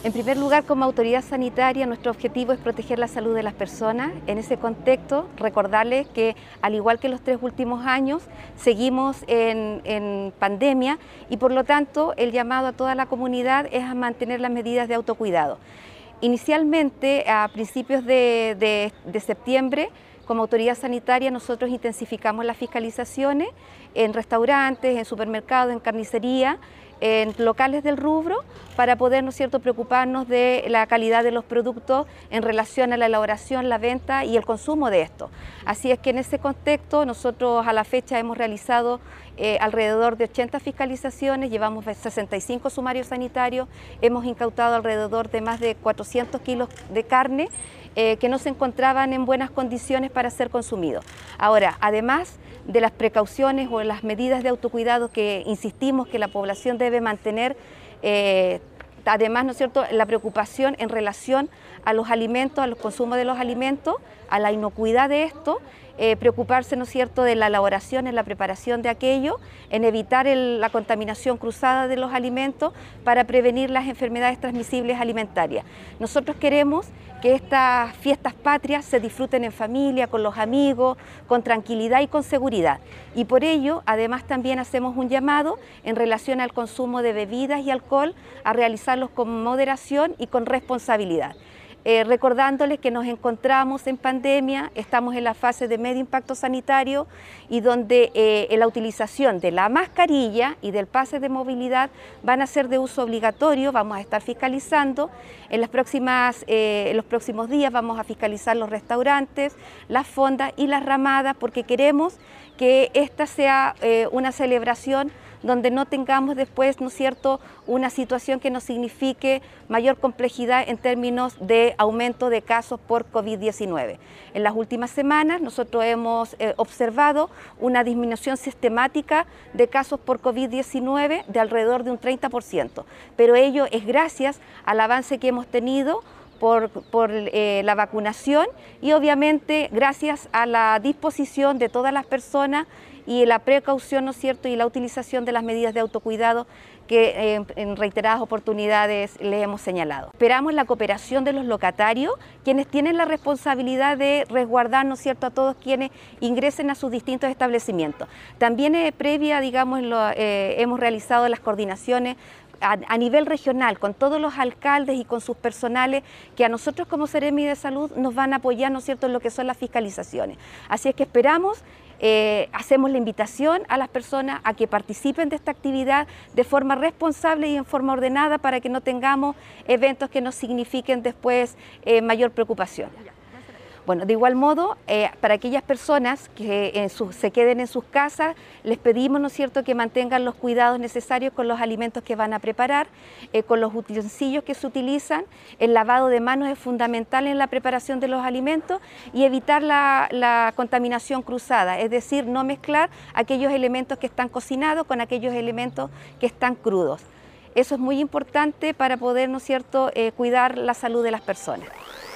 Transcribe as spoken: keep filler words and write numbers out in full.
En primer lugar, como autoridad sanitaria, nuestro objetivo es proteger la salud de las personas. En ese contexto, recordarles que, al igual que los tres últimos años, seguimos en, en pandemia y, por lo tanto, el llamado a toda la comunidad es a mantener las medidas de autocuidado. Inicialmente, a principios de, de, de septiembre, como autoridad sanitaria, nosotros intensificamos las fiscalizaciones en restaurantes, en supermercados, en carnicería, en locales del rubro, para poder, ¿no es cierto?, preocuparnos de la calidad de los productos en relación a la elaboración, la venta y el consumo de estos. Así es que en ese contexto nosotros a la fecha hemos realizado eh, alrededor de ochenta fiscalizaciones, llevamos sesenta y cinco sumarios sanitarios, hemos incautado alrededor de más de cuatrocientos kilos de carne eh, que no se encontraban en buenas condiciones para ser consumidos. Ahora, además de las precauciones o las medidas de autocuidado que insistimos que la población debe mantener, eh, además, ¿no es cierto?, la preocupación en relación a los alimentos, a los consumos de los alimentos, a la inocuidad de esto, eh, preocuparse, ¿no es cierto?, de la elaboración, en la preparación de aquello, en evitar el, la contaminación cruzada de los alimentos para prevenir las enfermedades transmisibles alimentarias. Nosotros queremos que estas fiestas patrias se disfruten en familia, con los amigos, con tranquilidad y con seguridad. Y por ello, además, también hacemos un llamado en relación al consumo de bebidas y alcohol, a realizarlos con moderación y con responsabilidad. Eh, recordándoles que nos encontramos en pandemia, estamos en la fase de medio impacto sanitario y donde eh, la utilización de la mascarilla y del pase de movilidad van a ser de uso obligatorio. Vamos a estar fiscalizando. En, las próximas, eh, en los próximos días vamos a fiscalizar los restaurantes, las fondas y las ramadas, porque queremos que esta sea eh, una celebración donde no tengamos después, ¿no es cierto?, una situación que nos signifique mayor complejidad en términos de aumento de casos por COVID diecinueve. En las últimas semanas nosotros hemos eh, observado una disminución sistemática de casos por COVID diecinueve de alrededor de un treinta por ciento, pero ello es gracias al avance que hemos tenido por, por eh, la vacunación y obviamente gracias a la disposición de todas las personas y la precaución, ¿no es cierto?, y la utilización de las medidas de autocuidado que eh, en reiteradas oportunidades les hemos señalado. Esperamos la cooperación de los locatarios, quienes tienen la responsabilidad de resguardar, ¿no es cierto?, a todos quienes ingresen a sus distintos establecimientos. También eh, previa, digamos, lo, eh, hemos realizado las coordinaciones A, a nivel regional, con todos los alcaldes y con sus personales que a nosotros como Seremi de Salud nos van a apoyar, ¿no es cierto?, en lo que son las fiscalizaciones. Así es que esperamos, eh, hacemos la invitación a las personas a que participen de esta actividad de forma responsable y en forma ordenada para que no tengamos eventos que nos signifiquen después eh, mayor preocupación. Bueno, de igual modo, eh, para aquellas personas que en su, se queden en sus casas, les pedimos, ¿no es cierto?, que mantengan los cuidados necesarios con los alimentos que van a preparar, eh, con los utensilios que se utilizan. El lavado de manos es fundamental en la preparación de los alimentos y evitar la, la contaminación cruzada, es decir, no mezclar aquellos elementos que están cocinados con aquellos elementos que están crudos. Eso es muy importante para poder, ¿no es cierto?, eh, cuidar la salud de las personas.